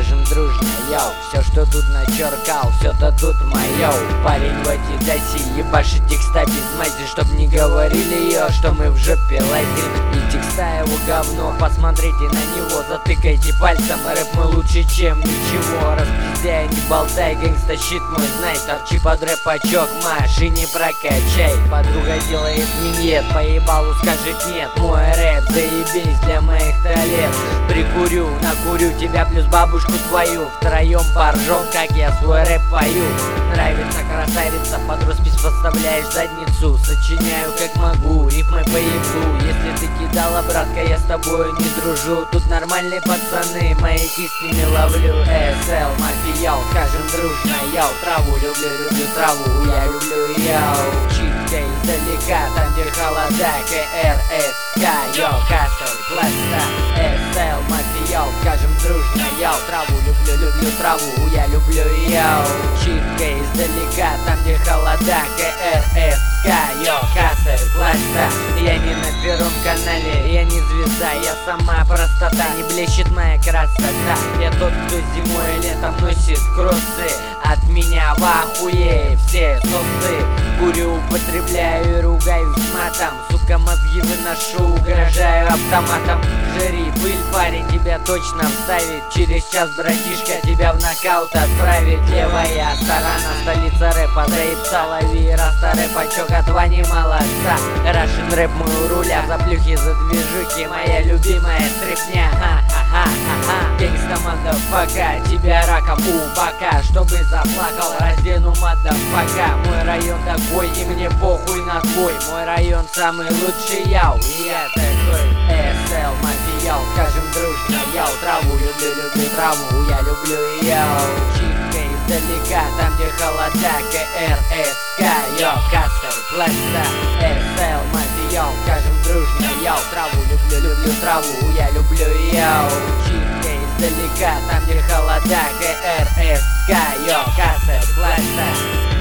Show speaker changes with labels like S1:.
S1: скажем дружно, йоу. Все, что тут начеркал, все-то тут мое. Парень в Адидасе, ебашит текста без мази, чтоб не говорили ее, что мы в жопе лазим. И текста его говно, посмотрите на него, затыкайте пальцем. Рэп мы лучше, чем ничего. Распиздяй, не болтай, гэнгста щит мой, знай. Торчи под рэпачок, маш и не прокачай. Подруга делает минет, по ебалу скажет нет. Мой рэп заебись для моих талент. Прикурю, накурю тебя плюс бабушку твою. Втроем поржем, как я свой рэп пою. Нравится красавица, под роспись подставляешь задницу. Сочиняю как могу, рифмой поебу. Если ты кидала, братка, я с тобой не дружу. Тут нормальные пацаны, маяки с ними ловлю. СЛ, мафиял, скажем дружно, яу. Траву люблю траву, я люблю яу. Читка издалека, там где холода. КРСК, йоу, Кассел, Пласта. СЛ, мафиял, скажем дружно, яу. Траву люблю траву, я люблю яу. Читка издалека, там где холода. КРСК, йоу, Кассел, Пласта. Я не на Первом канале, я не звезда, я сама простота. Не блещет моя красота. Я тот, кто зимой и летом носит кроссы. От меня в ахуе все сосы. Курю, употребляю и ругаюсь матом. Сука, мозги выношу, угрожаю автоматом. Жри пыль, парень, тебя точно вставит. Через час, братишка, тебя в нокаут отправит. Левая сторона, столица рэпа. Заебца, лови, раста рэпачок от Вани молодца. Рашен рэп мы у руля, за плюхи, за движухи. Моя любимая стрипня, ха-ха-ха-ха. Гангста, мадафака, тебя раком у бока. Чтобы заплакал, раздену мадафака. Мой район такой, и мне похуй на твой. Мой район самый лучший, яу, и я такой. СЛ, мафиял, скажем дружно, яу. Траву люблю траву, я люблю яу. Читка издалека, там где холода. КРСК, йоу, Кассел, Пласта. СЛ, мафиял, скажем дружно, яу. Траву люблю траву, я люблю яу. Читка издалека, там где холода. КРСК, йоу, Кассел, Пласта.